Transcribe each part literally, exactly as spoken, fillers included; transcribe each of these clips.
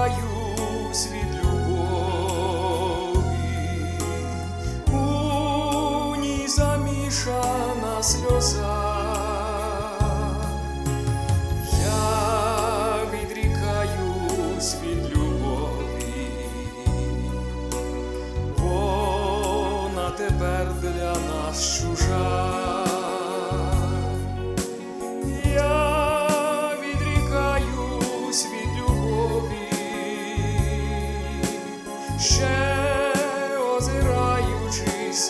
відрікаюсь від любові, у ній замішана сльоза. Я відрікаюсь від любові, вона тепер для нас чужа. Ще озираючись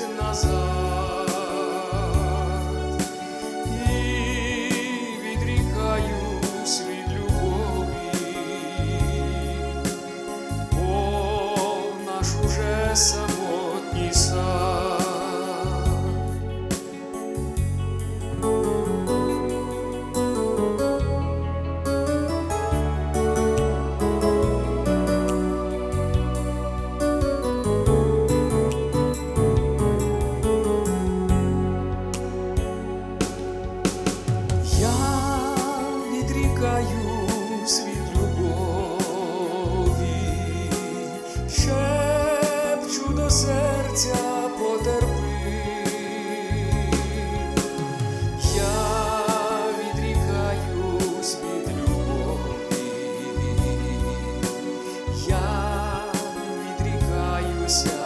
назад, і відрікаюсь від любові, бо наш уже самотній сад. Відрікаюсь від любові, шепчу до серця потерпи. Я відрікаюсь від любові, я відрікаюся.